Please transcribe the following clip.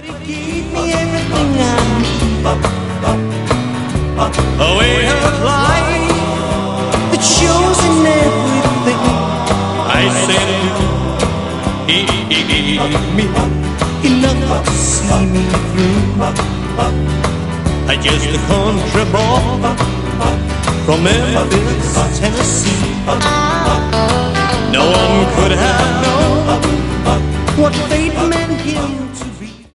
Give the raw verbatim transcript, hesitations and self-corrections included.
He gave me everything I need. A way of life that shows in everything I said he gave me enough to see me through. I just a country boy from Memphis, Tennessee.